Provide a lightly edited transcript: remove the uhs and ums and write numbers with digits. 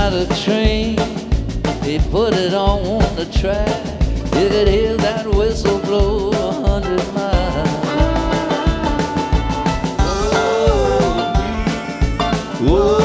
got a train, he put it on the track. You could hear that whistle blow 100 miles. Whoa, whoa.